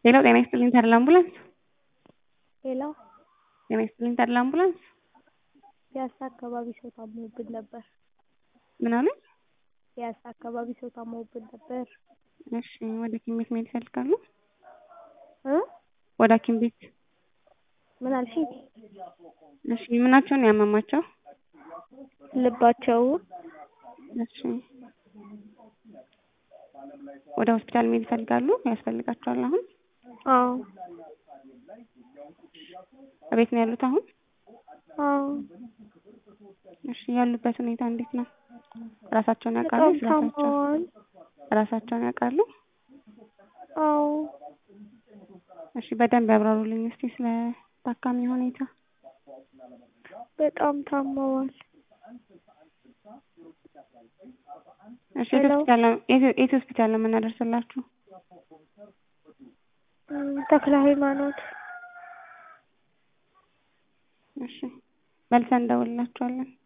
ሌላው ጤና ይስጥልኝ ተድላ አምቡላንስ። ሄሎ ጤና ይስጥልኝ ተድላ አምቡላንስ። ፒያሳ አካባቢ ሰው ታሞብን ነበር። ምን አሉኝ? ፒያሳ አካባቢ ሰው ታሞብን ነበር። እሺ ወደ ሐኪም ቤት መሄድ ይፈልጋሉ? ወደ ሐኪም ቤት። ምን አልሽኝ? እሺ ምናቸውን ነው ያመማቸው? ልባቸው። እሺ ወደ ሆስፒታል መሄድ ይፈልጋሉ? ያስፈልጋቸዋል አሁን? አዎ። እቤት ነው ያሉት አሁን? አዎ። እሺ ያሉበት ሁኔታ እንዴት ነው? ራሳቸውን ያውቃሉ? በጣም ታመዋል። ራሳቸውን ያውቃሉ? አዎ። እሺ በደንብ ያብራሩልኝ እስቲ ስለ ታካሚ ሁኔታ። በጣም ታመዋል። እሺ የት ሆስፒታል ነው የምናደርስላችሁ? ተክለ ሃይማኖት። እሺ መልሰን እንደውልላችኋለን።